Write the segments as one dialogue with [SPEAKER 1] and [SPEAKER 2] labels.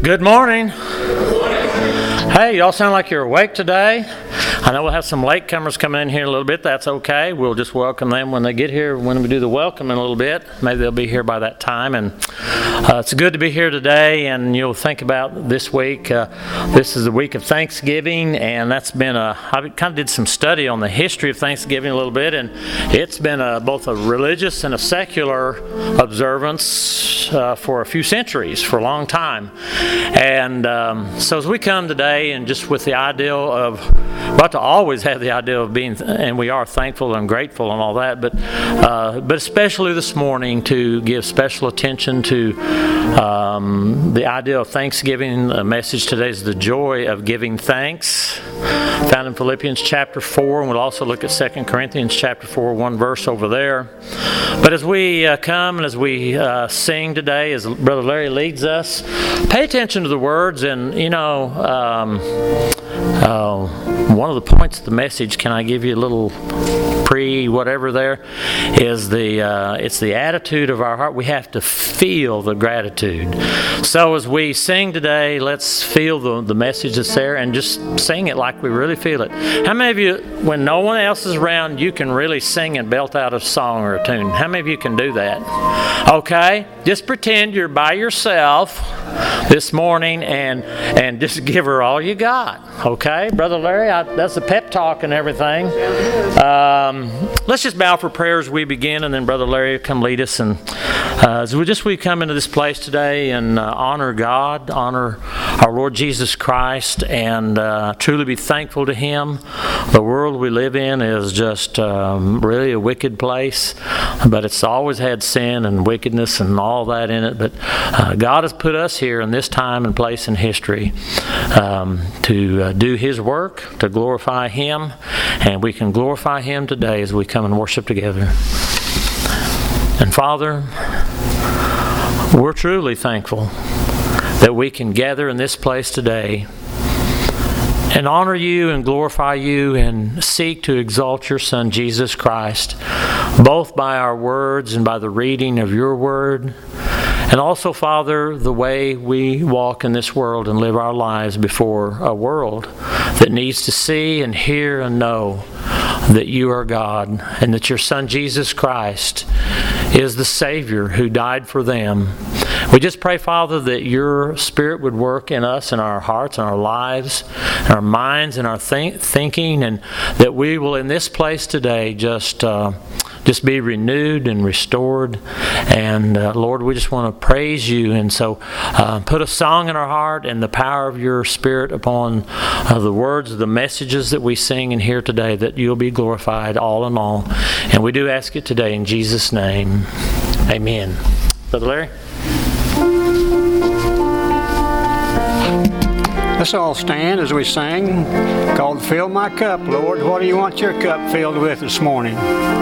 [SPEAKER 1] Good morning. Hey, y'all sound like you're awake today. I know we'll have some latecomers coming in here in a little bit. That's okay. We'll just welcome them when they get here, when we do the welcome in a little bit. Maybe they'll be here by that time. And it's good to be here today. And you'll think about this week. This is the week of Thanksgiving. And that's been I kind of did some study on the history of Thanksgiving a little bit. And it's been both a religious and a secular observance for a few centuries, for a long time. And so as we come today, and just with the ideal of, to always have the idea of being, and we are thankful and grateful and all that, but especially this morning to give special attention to the idea of Thanksgiving. The message today is the joy of giving thanks, found in Philippians chapter 4, and we'll also look at 2 Corinthians chapter 4, one verse over there. But as we come and as we sing today, as Brother Larry leads us, pay attention to the words. And one of the points of the message, can I give you a little pre-whatever there, is it's the attitude of our heart. We have to feel the gratitude. So as we sing today, let's feel the message that's there and just sing it like we really feel it. How many of you, when no one else is around, you can really sing and belt out a song or a tune? How many of you can do that? Okay, just pretend you're by yourself this morning and just give her all you got. Okay, Brother Larry, that's a pep talk and everything. Let's just bow for prayer as we begin, and then Brother Larry will come lead us. And as we come into this place today and honor God, honor our Lord Jesus Christ, and truly be thankful to Him. The world we live in is just really a wicked place, but it's always had sin and wickedness and all that in it. But God has put us here in this time and place in history to do His work, to glorify Him, and we can glorify Him today as we come and worship together. And Father, we're truly thankful that we can gather in this place today and honor You and glorify You and seek to exalt Your Son, Jesus Christ, both by our words and by the reading of Your Word. And also, Father, the way we walk in this world and live our lives before a world that needs to see and hear and know that You are God and that Your Son, Jesus Christ, is the Savior who died for them. We just pray, Father, that Your Spirit would work in us, in our hearts, in our lives, in our minds, in our thinking, and that we will, in this place today, just be renewed and restored. And Lord, we just want to praise You. And so put a song in our heart and the power of Your Spirit upon the words, the messages that we sing and hear today, that You'll be glorified all in all. And we do ask it today in Jesus' name. Amen. Brother Larry?
[SPEAKER 2] Let's all stand as we sing, called Fill My Cup, Lord. What do You want your cup filled with this morning?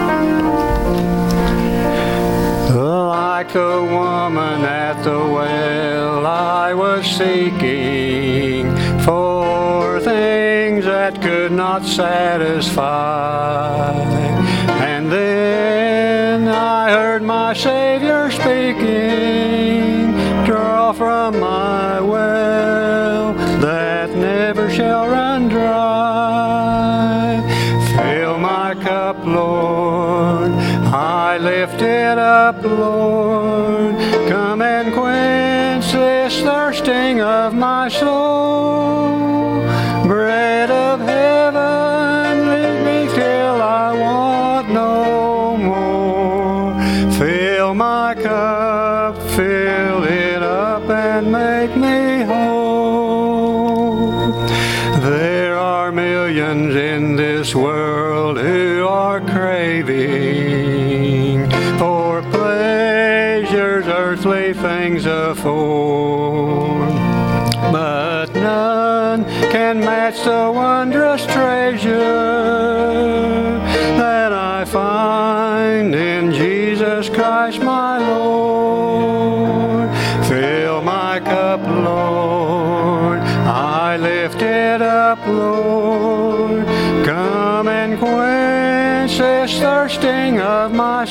[SPEAKER 2] Like the woman at the well, I was seeking for things that could not satisfy. And then I heard my Savior speaking, draw from my well that never shall run dry. Fill my cup, Lord, I lift it up, Lord. Come and quench this thirsting of my soul. Bread of heaven, lead me till I want no more. Fill my cup, fill it up and make me whole. There are millions in this world who are craving for pleasures earthly things afford, but none can match the wondrous treasure that I find in Jesus Christ my Lord. Fill my cup, Lord, I lift it up, Lord. Come and quench this thirsting of my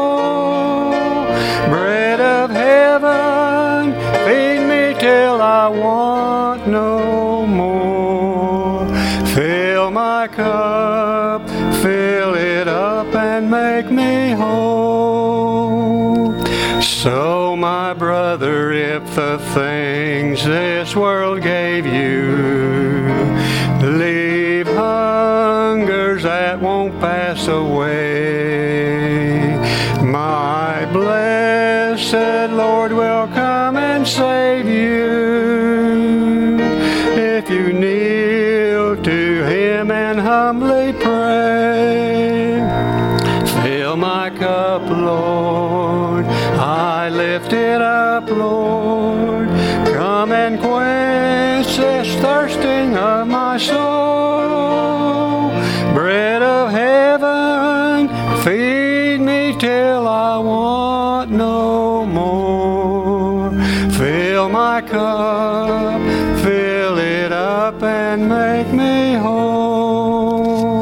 [SPEAKER 2] soul. Bread of heaven, feed me till I want no more. Fill my cup, fill it up and make me whole. So my brother, if the things this world gave you leave hungers that won't pass away, my blessed Lord will come and save you if you kneel to Him and humbly pray. Fill my cup, Lord, I lift it up, Lord. Come and quench this thirsting of my soul. Bread of heaven, feed me till I want no more. Fill my cup, fill it up and make me whole.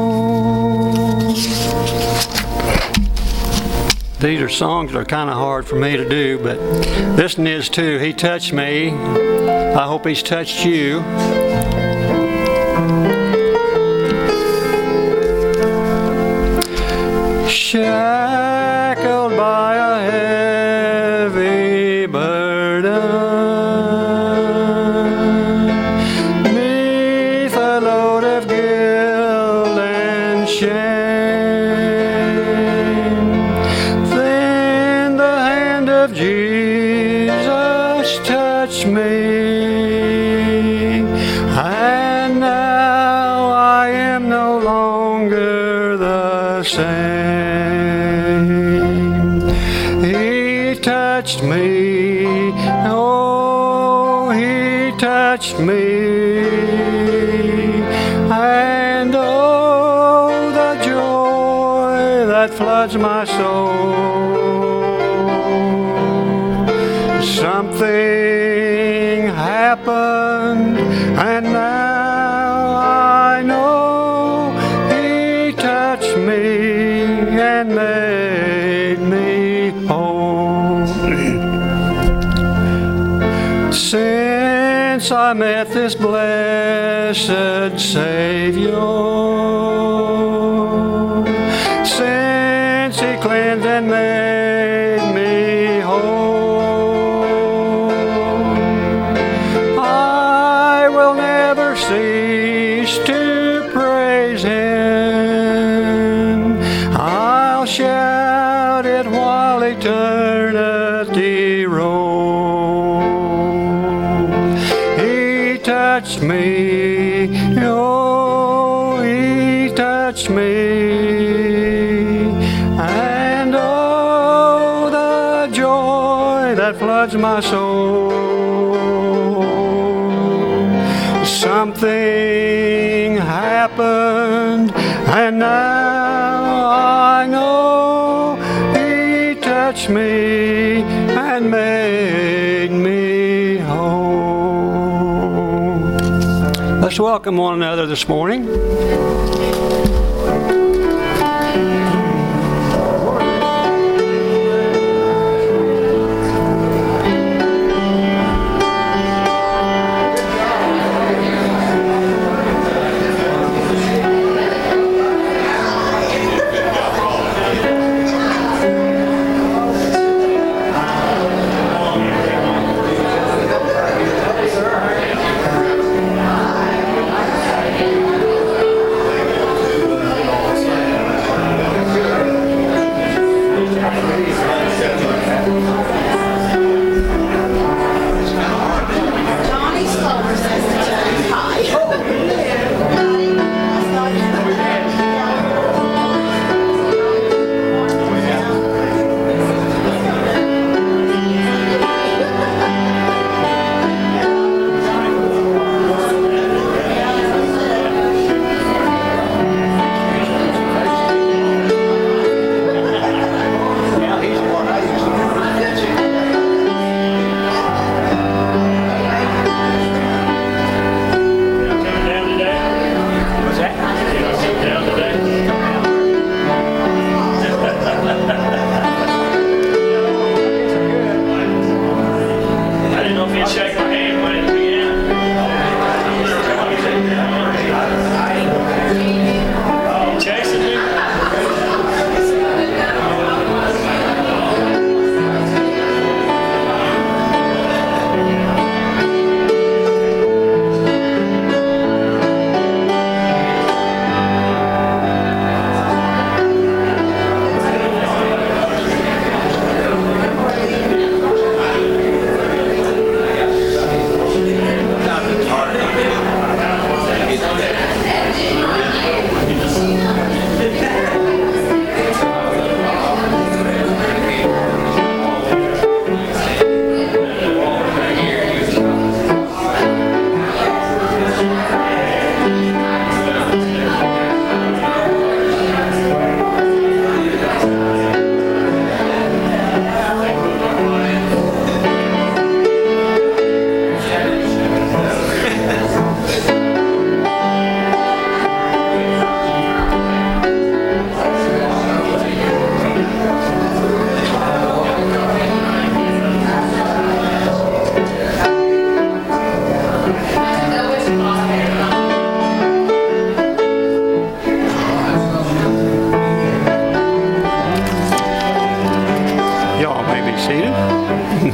[SPEAKER 2] These are songs that are kind of hard for me to do, but this one is too. He touched me. I hope He's touched you. Shackled by a heavy burden, 'neath a load of guilt and shame, then the hand of Jesus touched me, and now I am no longer the same. He touched me, oh, He touched me, and oh, the joy that floods my soul. Something happened, and now I know He touched me and made me whole. Since I met this blessed Savior, since He cleansed and made me whole, I will never cease to praise Him. I'll shout it while eternity rolls. He touched me, oh, He touched me, and oh, the joy that floods my soul. Something happened, and now I know He touched me and made me whole. Let's welcome one another this morning.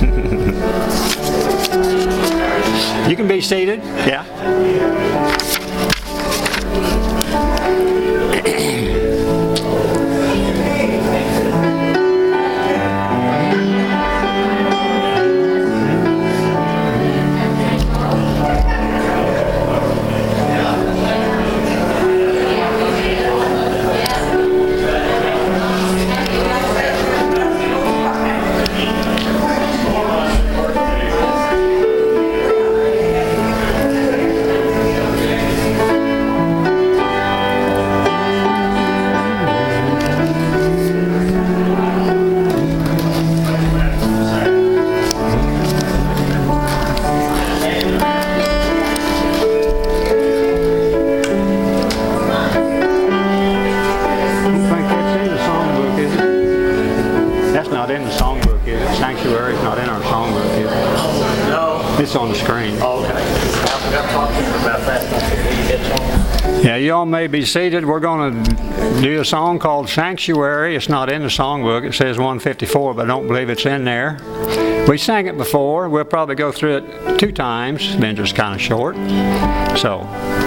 [SPEAKER 2] You can be seated. Yeah. It's on the screen.
[SPEAKER 1] Oh, okay. I forgot to talk to you about that.
[SPEAKER 2] Yeah, you all may be seated. We're going to do a song called Sanctuary. It's not in the songbook. It says 154, but I don't believe it's in there. We sang it before. We'll probably go through it 2 times. It's been just kind of short. So.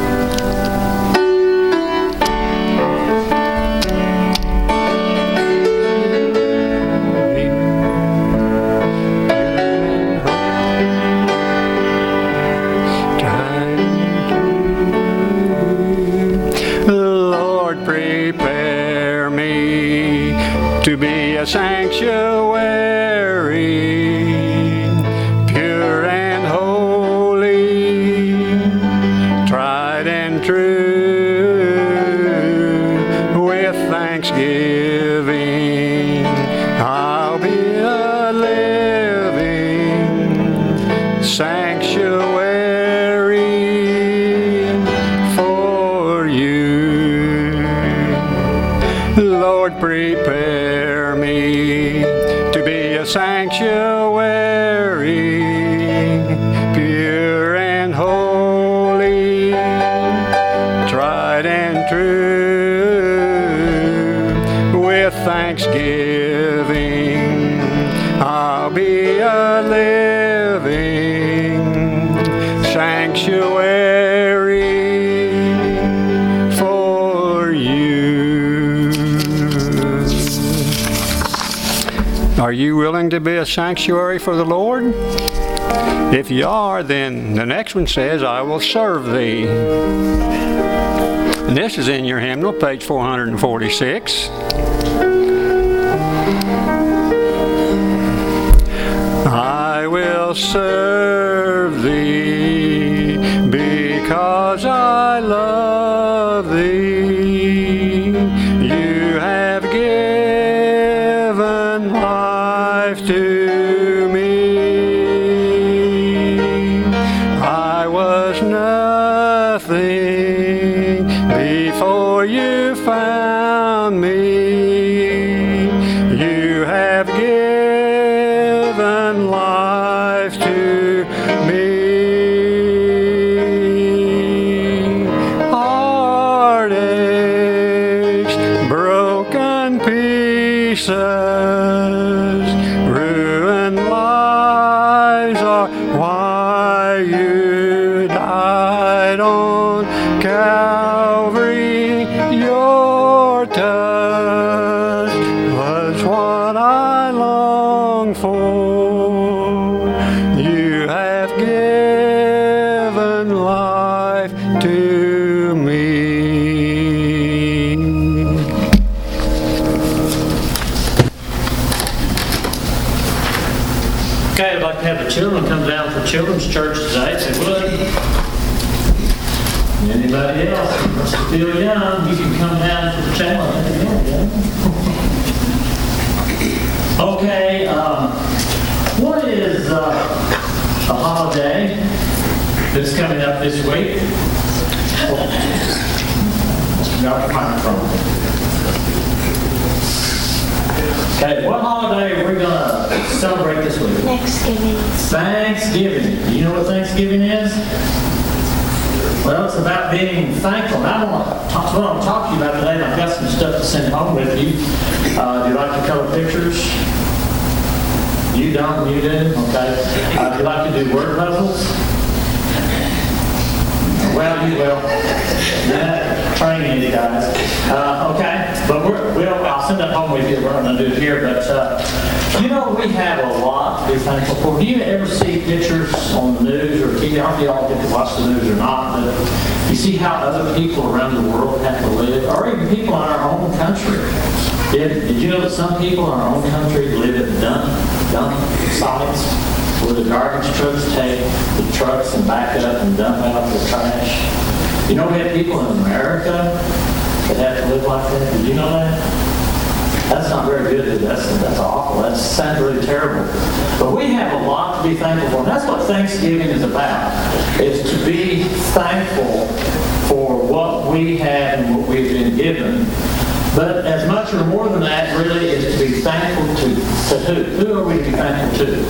[SPEAKER 2] To be a sanctuary, pure and holy, tried and true, with thanksgiving, I'll be a living sanctuary for you. Lord, prepare me to be a sanctuary, pure and holy, tried and true, with thanksgiving, I'll be a living sanctuary for you. Are you willing to be a sanctuary for the Lord? If you are, then the next one says, I will serve thee. And this is in your hymnal, page 446. I will serve thee because I love thee. You have given life to me. I was nothing before you found me. You have given life to me. Heartaches, broken pieces, ruined lives are why you died on Calvary. Your touch was what I long for. You have given life to me.
[SPEAKER 1] Okay, I'd like to have the children come down for Children's Church today, if they would. Anybody else who wants to feel young, you can come down for the challenge. Okay, what is a holiday that's coming up this week? Got the microphone. Okay, what holiday are we going to celebrate this week?
[SPEAKER 3] Thanksgiving.
[SPEAKER 1] Thanksgiving. Do you know what Thanksgiving is? Well, it's about being thankful. Now, that's what I'm talking about today. I've got some stuff to send home with you. Do you like to color pictures? You don't? You do? Okay. Do you like to do word puzzles? Well, you will. Yeah, training you guys. Okay, but I'll send that home with you. We're going to do it here, but you know, we have a lot to be thankful for. Do you ever see pictures on the news or TV? I don't know if you all get to watch the news or not, but you see how other people around the world have to live, or even people in our own country. Did you know that some people in our own country live at dump sites where the garbage trucks take the trucks and back up and dump out the trash? You know we have people in America that have to live like that? Did you know that? That's not very good. That's awful. That sounds really terrible. But we have a lot to be thankful for. And that's what Thanksgiving is about, is to be thankful for what we have and what we've been given. But as much or more than that, really, is to be thankful to who? Who are we to be thankful to?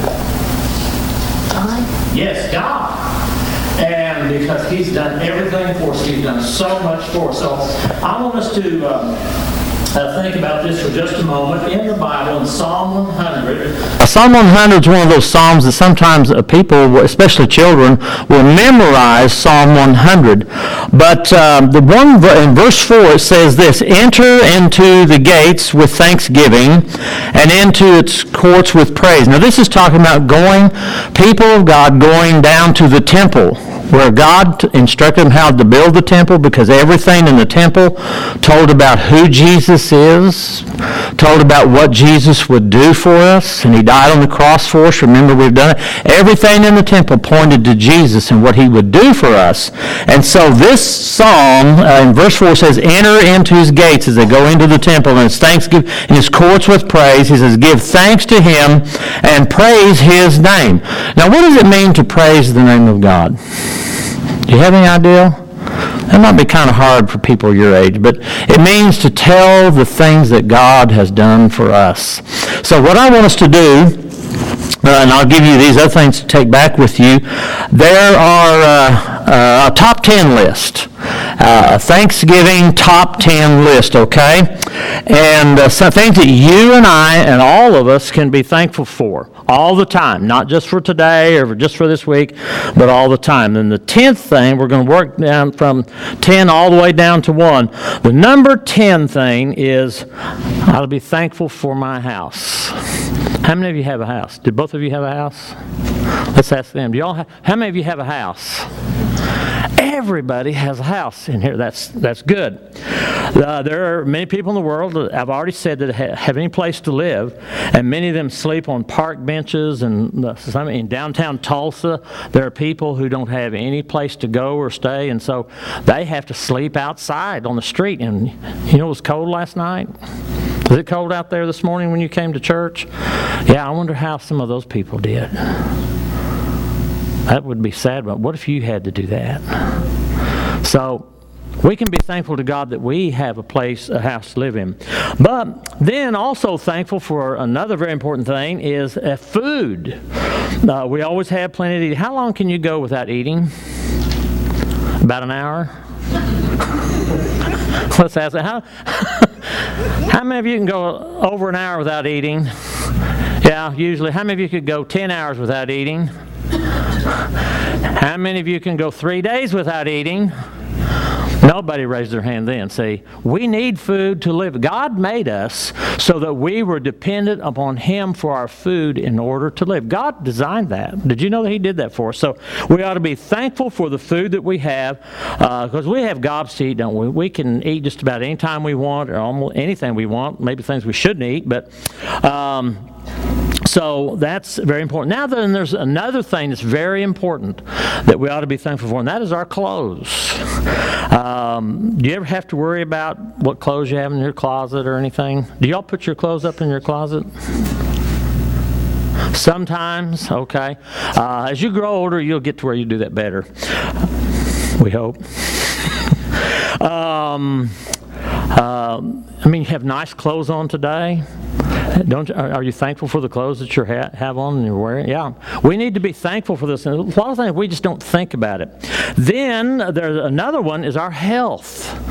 [SPEAKER 3] God.
[SPEAKER 1] Yes, God. And because He's done everything for us, He's done so much for us. So I want us to think about this for just a moment. In the Bible, in Psalm 100.
[SPEAKER 4] Psalm 100 is one of those psalms that sometimes people, especially children, will memorize Psalm 100. But the one in verse 4, it says this: "Enter into the gates with thanksgiving, and into its courts with praise." Now this is talking about people of God going down to the temple, where God instructed them how to build the temple, because everything in the temple told about who Jesus is, told about what Jesus would do for us, and He died on the cross for us. Remember, we've done it. Everything in the temple pointed to Jesus and what He would do for us. And so this psalm in verse 4 says, "Enter into His gates," as they go into the temple, and it's thanksgiving, in His courts with praise. He says, "Give thanks to Him and praise His name." Now, what does it mean to praise the name of God? Do you have any idea? That might be kind of hard for people your age, but it means to tell the things that God has done for us. So what I want us to do, and I'll give you these other things to take back with you, there are a top 10 list. Thanksgiving top 10 list, okay? And some things that you and I and all of us can be thankful for all the time, not just for today or just for this week, but all the time. And the 10th thing, we're going to work down from 10 all the way down to 1. The number 10 thing is, I'll be thankful for my house. How many of you have a house? Did both of you have a house? Let's ask them. Do y'all how many of you have a house? Everybody has a house in here. That's good. There are many people in the world, I've already said, that have any place to live, and many of them sleep on park benches. And in downtown Tulsa, there are people who don't have any place to go or stay, and so they have to sleep outside on the street. And you know, it was cold last night. Was it cold out there this morning when you came to church? Yeah, I wonder how some of those people did. That would be sad, but what if you had to do that? So we can be thankful to God that we have a house to live in. But then also thankful for another very important thing is food. We always have plenty to eat. How long can you go without eating? About an hour? Let's ask that. How many of you can go over an hour without eating? Yeah, usually. How many of you could go 10 hours without eating? How many of you can go 3 days without eating? Nobody raised their hand then. See, we need food to live. God made us so that we were dependent upon Him for our food in order to live. God designed that. Did you know that He did that for us? So we ought to be thankful for the food that we have, because we have gobs to eat, don't we? We can eat just about any time we want, or almost anything we want, maybe things we shouldn't eat, but so that's very important. Now then, there's another thing that's very important that we ought to be thankful for, and that is our clothes. Do you ever have to worry about what clothes you have in your closet or anything? Do y'all put your clothes up in your closet? Sometimes, okay. As you grow older, you'll get to where you do that better. We hope. You have nice clothes on today. Are you thankful for the clothes that you have on and you're wearing? Yeah. We need to be thankful for this. And a lot of things we just don't think about it. Then there's another one is our health.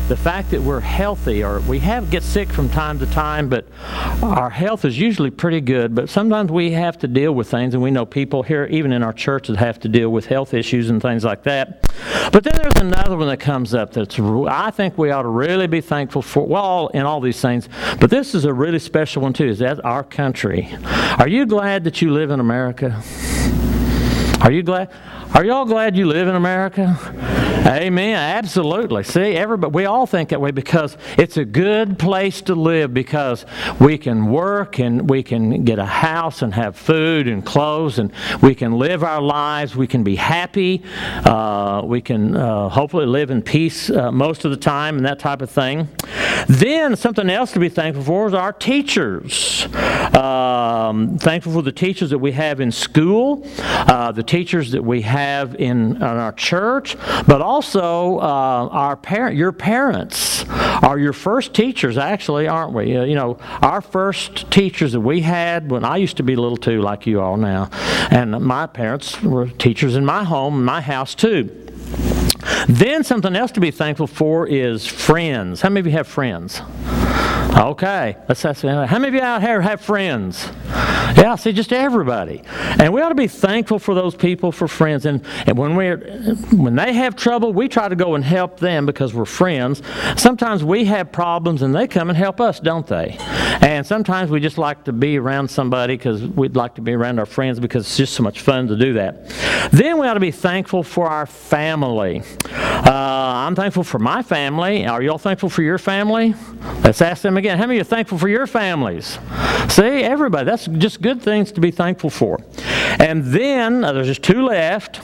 [SPEAKER 1] the fact that we're healthy, or we get sick from time to time, but our health is usually pretty good. But sometimes we have to deal with things, and we know people here, even in our church, that have to deal with health issues and things like that. But then there's another one that comes up that's I think we ought to really be thankful for, well, in all these things, but this is a really special one too, is that our country. Are you glad that you live in America? Are you glad? Are y'all glad you live in America? Amen. Absolutely. See, everybody, we all think that way because it's a good place to live, because we can work and we can get a house and have food and clothes, and we can live our lives. We can be happy. We can hopefully live in peace most of the time and that type of thing. Then something else to be thankful for is our teachers. Thankful for the teachers that we have in school, the teachers that we have in our church, but also your parents are your first teachers, actually, aren't we? Our first teachers that we had when I used to be little too, like you all now, and my parents were teachers in my home, in my house too. Then something else to be thankful for is friends. How many of you have friends? Okay, let's ask how many of you out here have friends? Yeah, see, just everybody. And we ought to be thankful for those people, for friends. And when they have trouble, we try to go and help them because we're friends. Sometimes we have problems and they come and help us, don't they? And sometimes we just like to be around somebody because we'd like to be around our friends because it's just so much fun to do that. Then we ought to be thankful for our family. I'm thankful for my family. Are you all thankful for your family? Let's ask them again. How many of you are thankful for your families? See, everybody. That's just good things to be thankful for. And then, there's just two left.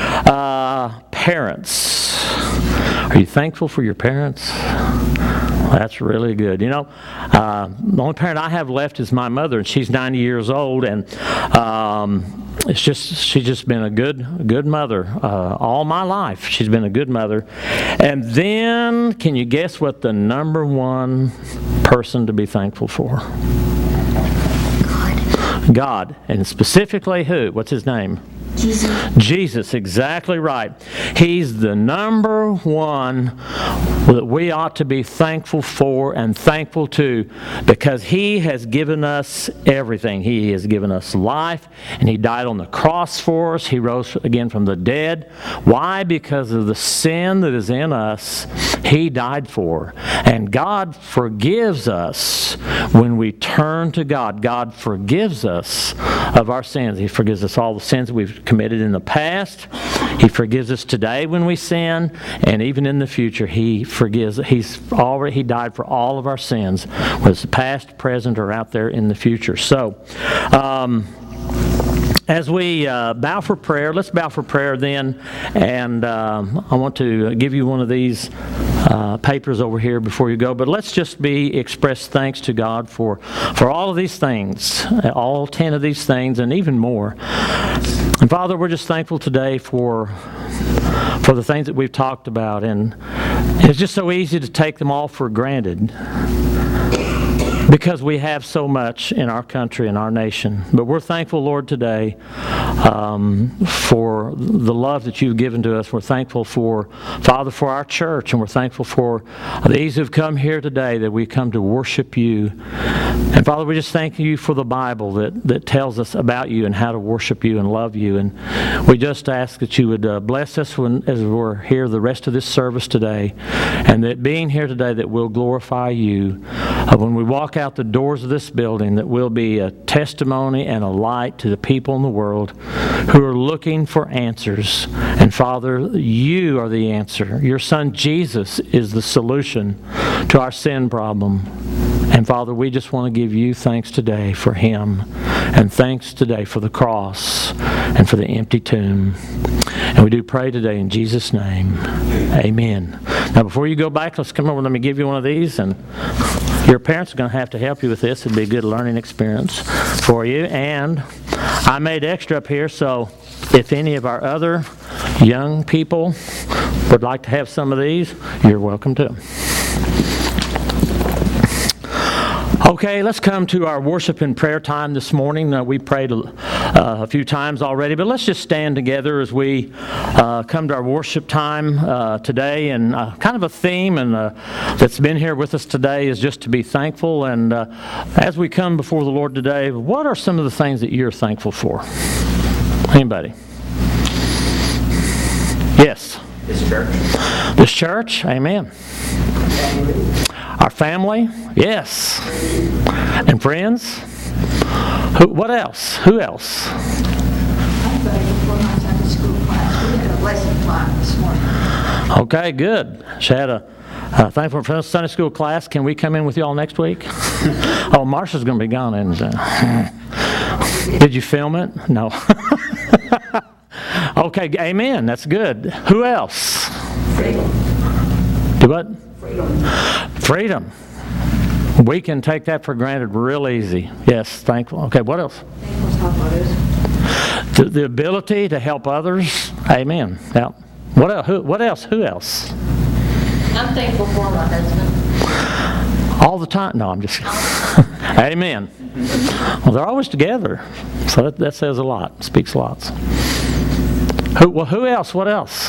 [SPEAKER 1] Parents. Are you thankful for your parents? That's really good. The only parent I have left is my mother, and she's 90 years old, and she's just been a good mother all my life. She's been a good mother. And then, can you guess what the number one person to be thankful for? God. And specifically who? What's his name? Jesus, exactly right. He's the number one that we ought to be thankful for and thankful to, because He has given us everything. He has given us life, and He died on the cross for us. He rose again from the dead. Why? Because of the sin that is in us, He died for. And God forgives us when we turn to God. God forgives us of our sins. He forgives us all the sins we've committed in the past. He forgives us today when we sin, and even in the future, He forgives. He died for all of our sins, whether it's past, present, or out there in the future. So, as we bow for prayer, let's bow for prayer then, and I want to give you one of these papers over here before you go, but let's just express thanks to God for all of these things, all 10 of these things, and even more. And Father, we're just thankful today for the things that we've talked about, and it's just so easy to take them all for granted, because we have so much in our country and our nation. But we're thankful, Lord, today for the love that You've given to us. We're thankful for, Father, for our church, and we're thankful for these who've come here today, that we come to worship You. And Father, we just thank You for the Bible that tells us about You and how to worship You and love You. And we just ask that You would bless us as we're here the rest of this service today, and that being here today, that we'll glorify You. When we walk out the doors of this building, that we'll be a testimony and a light to the people in the world who are looking for answers. And Father, You are the answer. Your Son Jesus is the solution to our sin problem. And Father, we just want to give You thanks today for Him, and thanks today for the cross and for the empty tomb. And we do pray today in Jesus' name. Amen. Now, before you go back, let's come over and let me give you one of these. And your parents are going to have to help you with this. It'd be a good learning experience for you. And I made extra up here, so if any of our other young people would like to have some of these, you're welcome to. Okay, let's come to our worship and prayer time this morning. We prayed
[SPEAKER 4] a few times already, but let's just stand together as we come to our worship time today. And kind of a theme and that's been here with us today is just to be thankful. And as we come before the Lord today, what are some of the things that you're thankful for? Anybody? Yes.
[SPEAKER 1] This church.
[SPEAKER 4] This church, amen. Our family, yes. And friends. What else? Who else?
[SPEAKER 3] I'm thankful for my Sunday school class. We had a lesson plan this morning.
[SPEAKER 4] Okay, good. She had a thankful for Sunday school class. Can we come in with y'all next week? Oh, Marsha's going to be gone, isn't she? Did you film it? No. Okay, amen. That's good. Who else?
[SPEAKER 3] Freedom.
[SPEAKER 4] Do what?
[SPEAKER 3] Freedom.
[SPEAKER 4] Freedom. We can take that for granted real easy. Yes, thankful. Okay, what else?
[SPEAKER 3] Thankful to help others.
[SPEAKER 4] The ability to help others. Amen. Yeah. What else? What else? Who else?
[SPEAKER 5] I'm thankful for my husband.
[SPEAKER 4] All the time? No, I'm just Amen. Well, they're always together. So that says a lot. Speaks lots. Who else? What else?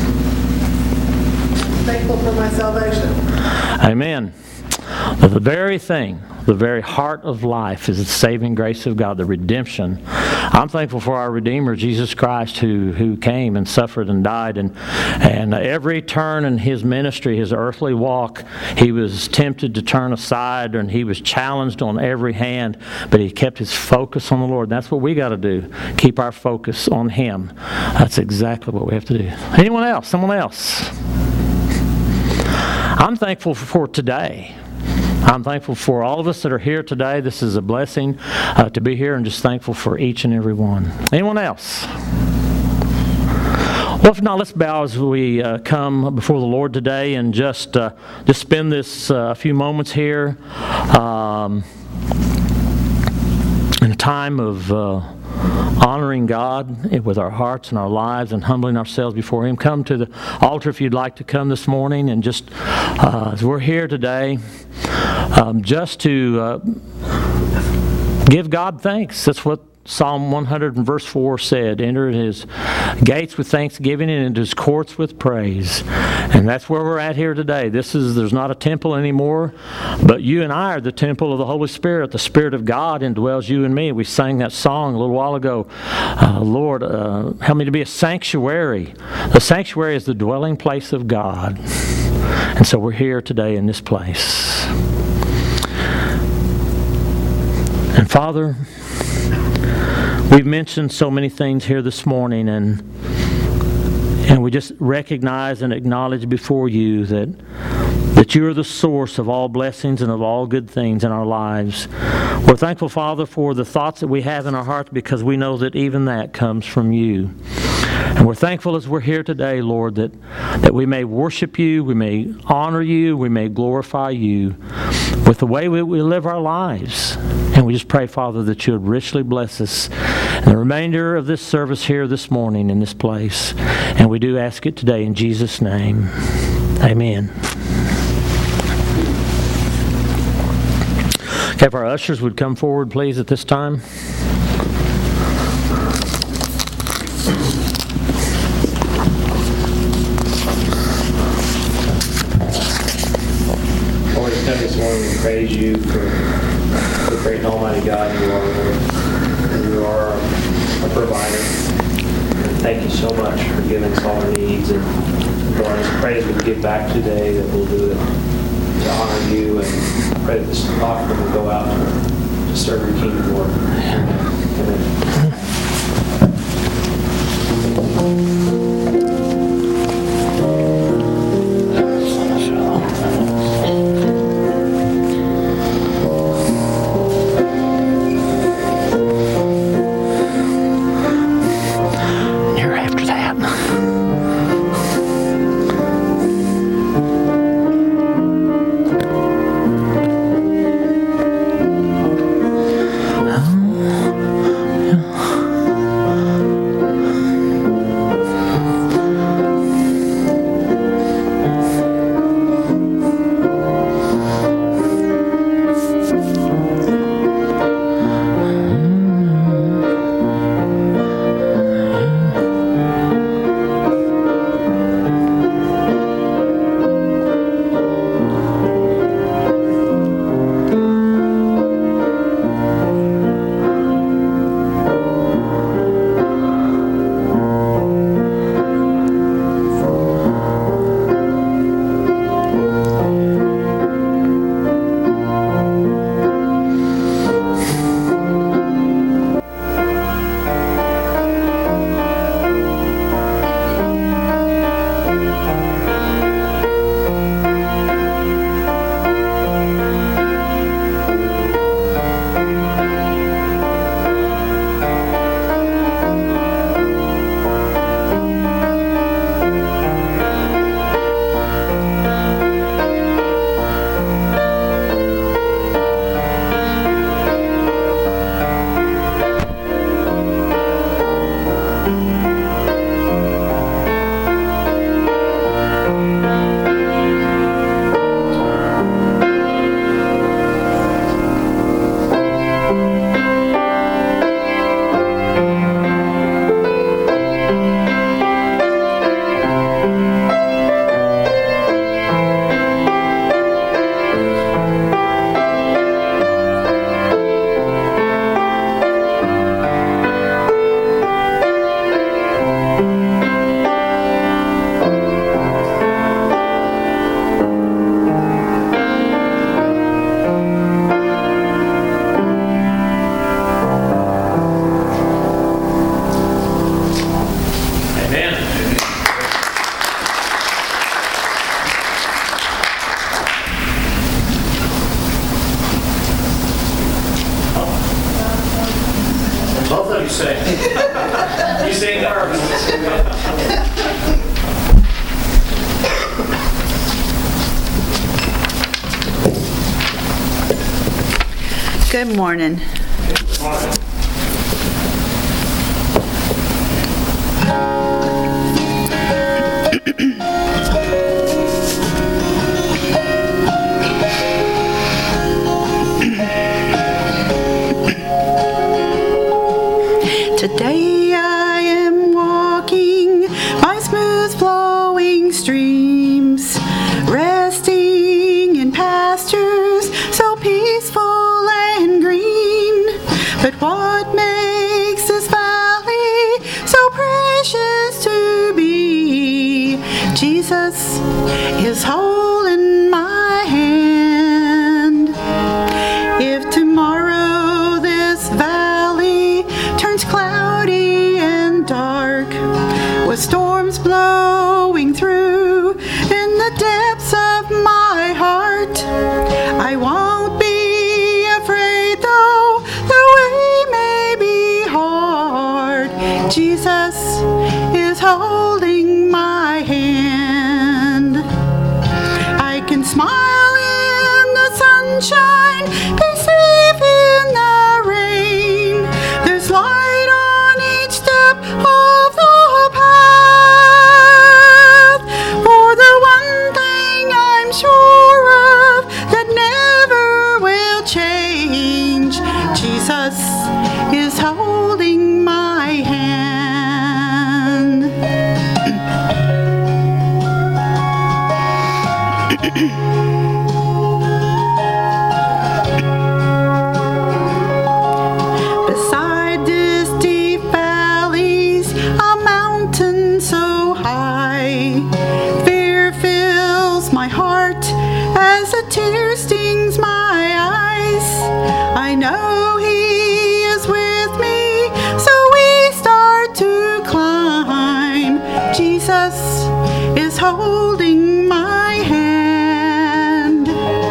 [SPEAKER 3] Thankful for my salvation.
[SPEAKER 4] Amen. The very thing, the very heart of life is the saving grace of God, the redemption. I'm thankful for our Redeemer, Jesus Christ, who came and suffered and died. And every turn in His ministry, His earthly walk, He was tempted to turn aside and He was challenged on every hand, but He kept His focus on the Lord. That's what we got to do, keep our focus on Him. That's exactly what we have to do. Anyone else? Someone else? I'm thankful for today. I'm thankful for all of us that are here today. This is a blessing to be here, and just thankful for each and every one. Anyone else? Well, if not, let's bow as we come before the Lord today and just spend this few moments here in a time of honoring God with our hearts and our lives and humbling ourselves before Him. Come to the altar if you'd like to come this morning, and just as we're here today, just to give God thanks. That's what Psalm 100 and verse 4 said. Enter His gates with thanksgiving and into His courts with praise. And that's where we're at here today. There's not a temple anymore, but you and I are the temple of the Holy Spirit. The Spirit of God indwells you and me. We sang that song a little while ago. Lord, help me to be a sanctuary. The sanctuary is the dwelling place of God. And so we're here today in this place. And Father, we've mentioned so many things here this morning, and we just recognize and acknowledge before you that you are the source of all blessings and of all good things in our lives. We're thankful, Father, for the thoughts that we have in our hearts, because we know that even that comes from you. And we're thankful as we're here today, Lord, that we may worship you, we may honor you, we may glorify you with the way we live our lives. And we just pray, Father, that you would richly bless us in the remainder of this service here this morning in this place. And we do ask it today in Jesus' name. Amen. Okay, if our ushers would come forward, please, at this time.
[SPEAKER 6] Lord, we come this morning and praise you for the great and almighty God you are, Lord. You are our provider. And thank you so much for giving us all our needs. And Lord, I pray as we give back today that we'll do it to honor you, and pray that this offering will go out to serve your kingdom, Lord. Amen.
[SPEAKER 4] You're after that.
[SPEAKER 7] morning. Today I am walking by smooth flowing streams, resting in pastures so peaceful and green. But what makes this valley so precious to be? Jesus is holding my hand. If tomorrow this valley turns cloudy and dark, with storms blowing through in the depths of my heart, I won't be afraid though the way may be hard. Jesus is holding my hand. I can smile in the sunshine, be safe in the rain. There's light on each step of the path. For the one thing I'm sure of that never will change, Jesus is holding my hand. Beside this deep valleys, a mountain so high, fear fills my heart as a tear stings my eyes. I know He is with me, so we start to climb. Jesus is holding my hand.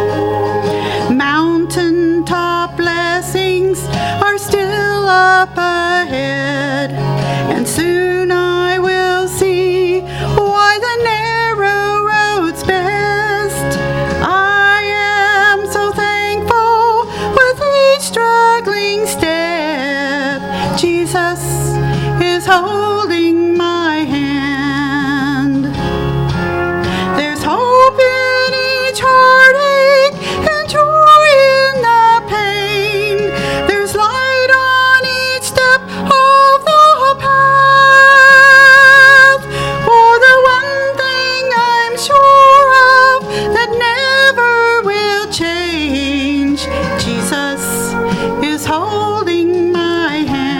[SPEAKER 7] Mountaintop blessings are still up ahead, and soon I will see why the narrow road's best. I am so thankful with each struggling step. Jesus is holding my hand. There's hope in each heartache and joy in the pain. There's light on each step of the path. For the one thing I'm sure of that never will change, Jesus is holding my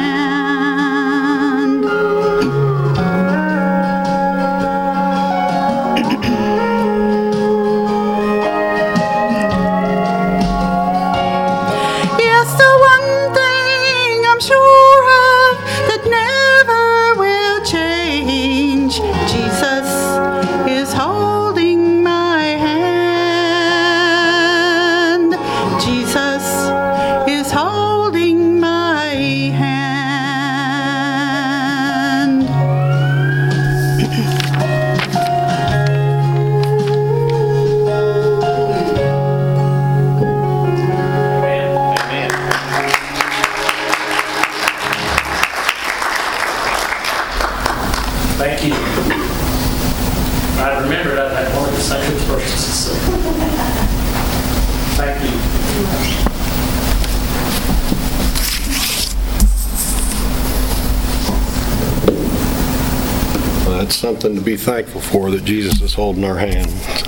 [SPEAKER 7] hand. Yes, the one thing I'm sure of that never will change, Jesus is holding my hand. Jesus is holding my hand.
[SPEAKER 1] Thank you. I remembered I had one of the same verses. So. Thank you.
[SPEAKER 8] Well, that's something to be thankful for, that Jesus is holding our hand.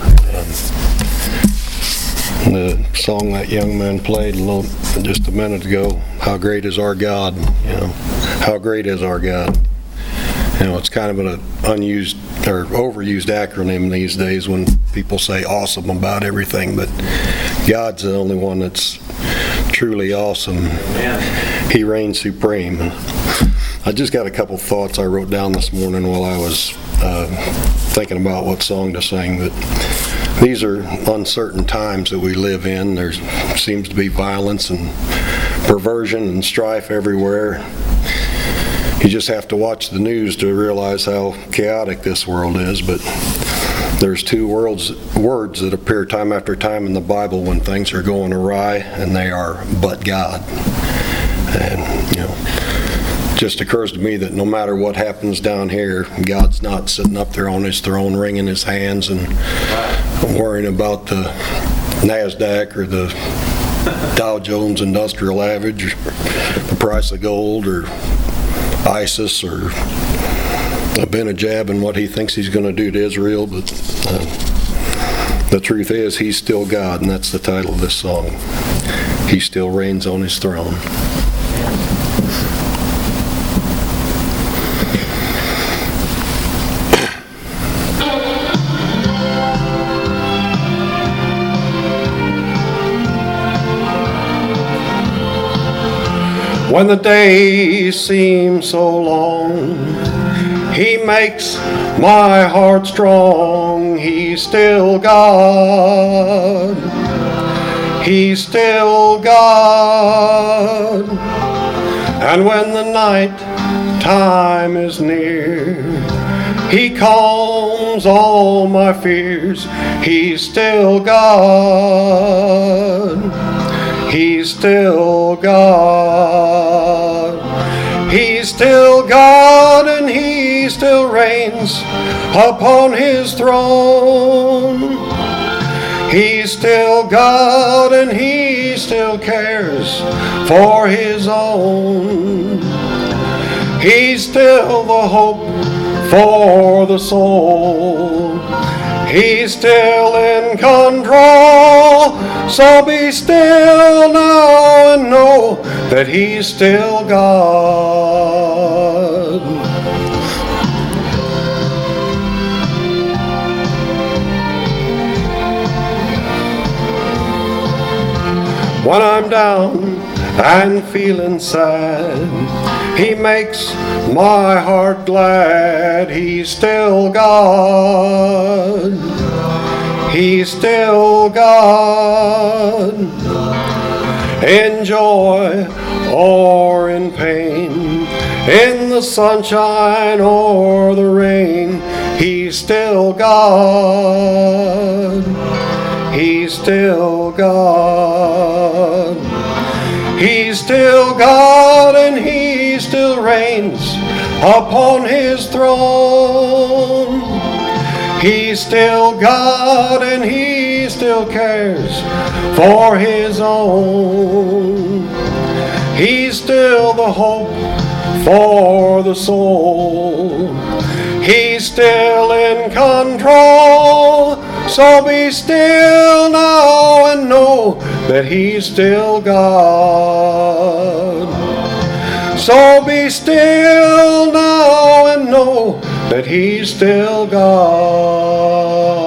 [SPEAKER 8] The song that young man played just a minute ago, "How great is our God?" How great is our God? It's kind of an unused or overused acronym these days when people say awesome about everything, but God's the only one that's truly awesome. He reigns supreme. I just got a couple thoughts I wrote down this morning while I was thinking about what song to sing. But these are uncertain times that we live in. There seems to be violence and perversion and strife everywhere. You just have to watch the news to realize how chaotic this world is. But There's two words that appear time after time in the Bible when things are going awry, and they are "but God." And, it just occurs to me that no matter what happens down here, God's not sitting up there on his throne wringing his hands and worrying about the NASDAQ or the Dow Jones Industrial Average, or the price of gold, or ISIS, or Abinadab and what he thinks he's going to do to Israel. But the truth is, he's still God, and that's the title of this song. He still reigns on his throne. When the days seem so long, he makes my heart strong. He's still God. He's still God. And when the night time is near, he calms all my fears. He's still God. He's still God. He's still God, and he still reigns upon his throne. He's still God, and he still cares for his own. He's still the hope for the soul. He's still in control. So be still now and know that he's still God. When I'm down and feeling sad, he makes my heart glad. He's still God. He's still God. In joy or in pain, in the sunshine or the rain, he's still God. He's still God. He's still God, and he still reigns upon his throne. He's still God, and he still cares for his own. He's still the hope for the soul. He's still in control. So be still now and know that he's still God. So be still now and know that he's still God.